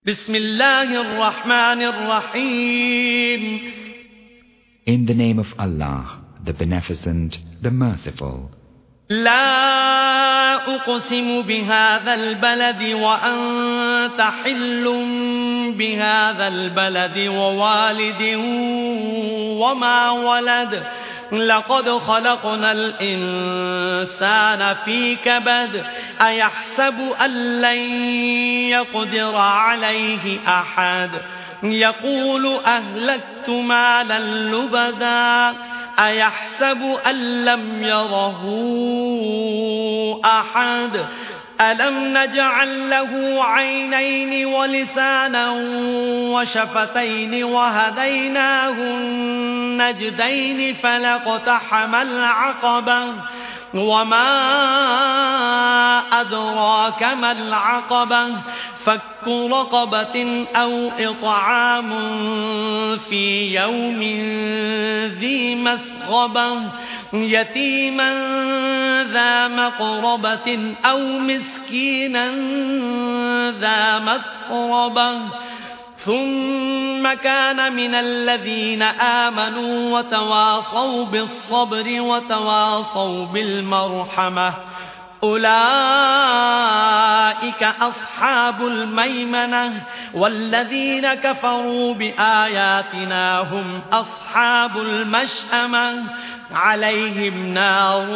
بسم الله الرحمن الرحيم. In the name of Allah, the Beneficent, the Merciful. لا أقسم بهذا البلد وأنت حل بهذا البلد ووالد وما ولد لقد خلقنا الإنسان في كبد أيحسب أن لن يقدر عليه أحد يقول أهلكت مالا لبدا أيحسب أن لم يره أحد ألم نجعل له عينين ولسانا وشفتين وهديناه النجدين فلاقتحم العقبة وما أدراك ما العقبة فك رقبة أو إطعام في يوم ذي مسغبة يتيما ذا مقربة أو مسكينا ذا متربة ثم كان من الذين آمنوا وتواصوا بالصبر وتواصوا بالمرحمة أولئك أصحاب الميمنة والذين كفروا بآياتنا هم أصحاب المشأمة عليهم نار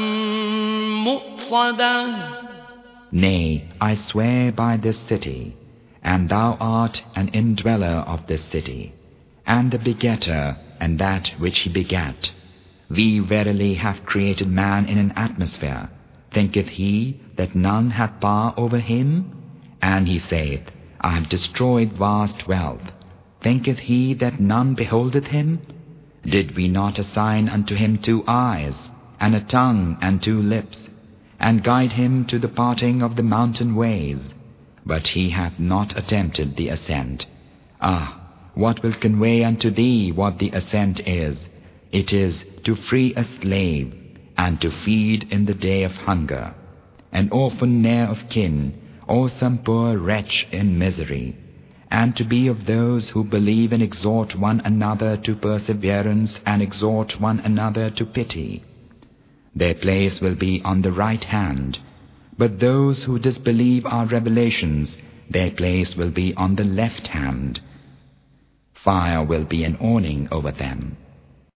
مؤصدة. Nay, I swear by this city, and thou art an indweller of this city, and the begetter and that which he begat. We verily have created man in an atmosphere. Thinketh he that none hath power over him? And he saith, I have destroyed vast wealth. Thinketh he that none beholdeth him? Did we not assign unto him 2 eyes, and a tongue and 2 lips, and guide him to the parting of the mountain ways? But he hath not attempted the ascent. Ah, what will convey unto thee what the ascent is? It is to free a slave, and to feed in the day of hunger, an orphan ne'er of kin, or some poor wretch in misery, and to be of those who believe and exhort one another to perseverance and exhort one another to pity. Their place will be on the right hand, but those who disbelieve our revelations, their place will be on the left hand. Fire will be an awning over them.